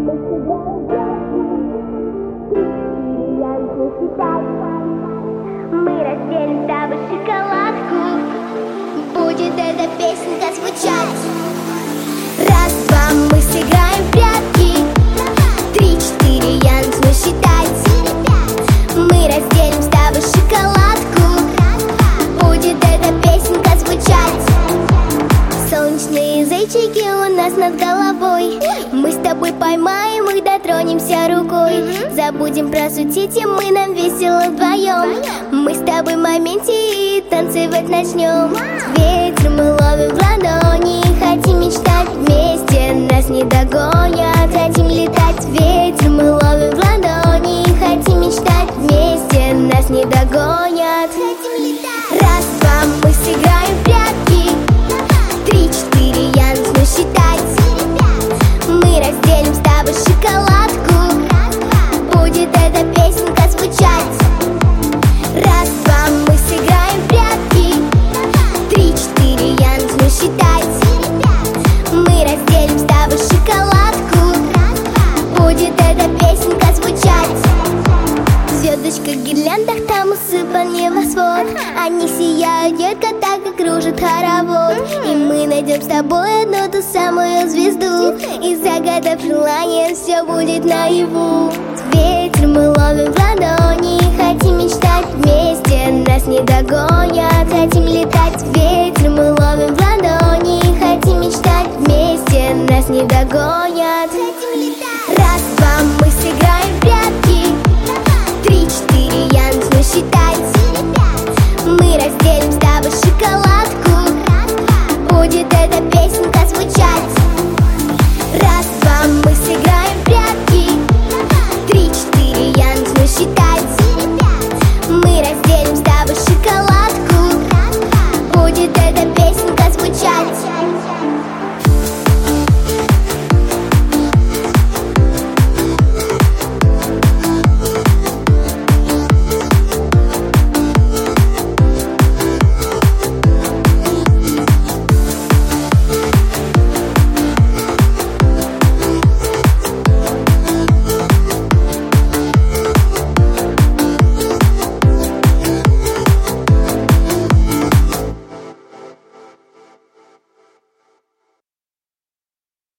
Мы разделим с тобой шоколадку. Будет эта песенка звучать. Раз, два, мы сыграем в прятки. 3, 4, я начну считать. Мы разделим с тобой шоколадку. Будет эта песенка звучать. Солнечные зайчики у нас над головой. Мы с тобой поймаем их, дотронемся рукой. Забудем про сутите, мы нам весело вдвоем. Мы с тобой в моменте и танцевать начнем. Ветер мы ловим в ладони, хотим мечтать вместе, нас не догонят. Хотим летать, ветер мы ловим в ладони, хотим мечтать вместе, нас не догонят. Раз, два, мы сыграем в прятки. 3, 4, я начну считать. Мы разделим с тобой шоколадку. Будет эта песенка звучать. Раз, два, мы сыграем в прятки. 3, 4, я начну считать. Мы разделим с тобой шоколадку. Будет эта песенка звучать. В звездочках, гирляндах там усыпан небосвод. Они сияют ярко, так и кружит хоровод. И мы найдем с тобой одну ту самую звезду. И загадав желание, все будет наяву. Ветер мы ловим в ладони, хотим мечтать вместе, нас не догонят. Хотим летать, ветер мы ловим в ладони, хотим мечтать вместе, нас не догонят.